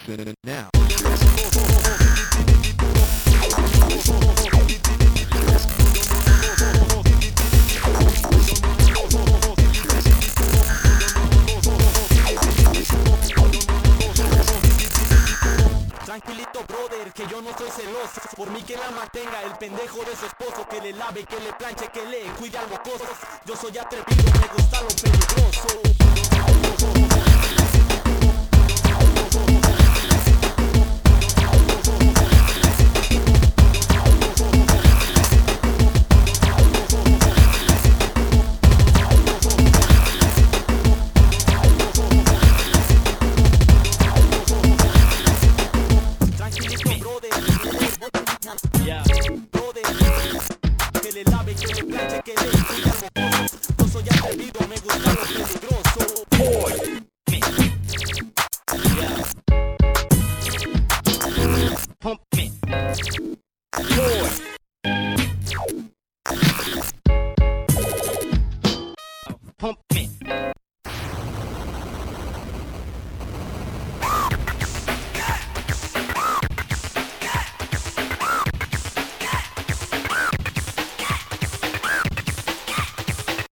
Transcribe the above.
now. Tranquilito brother, que yo no soy celoso. Por mí que la mantenga el pendejo de su esposo. Que le lave, que le planche, que le cuide al mocoso. Yo soy atrevido, me gusta lo peligroso. Que le lave, que le planche, que le cuide al mocoso. Yo soy atrevido, me gusta lo peligroso. Pump me.